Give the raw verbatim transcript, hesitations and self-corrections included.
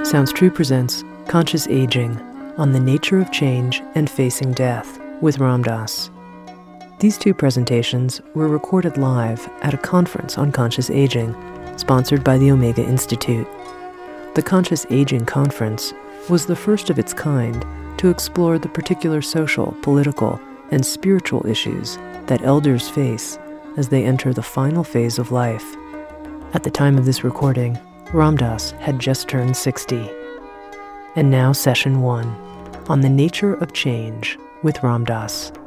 Sounds True presents Conscious Aging on the Nature of Change and Facing Death with Ram Dass. These two presentations were recorded live at a conference on conscious aging, sponsored by the Omega Institute. The Conscious Aging Conference was the first of its kind to explore the particular social, political, and spiritual issues that elders face as they enter the final phase of life. At the time of this recording, Ram Dass had just turned sixty. And now session one, on the nature of change with Ram Dass.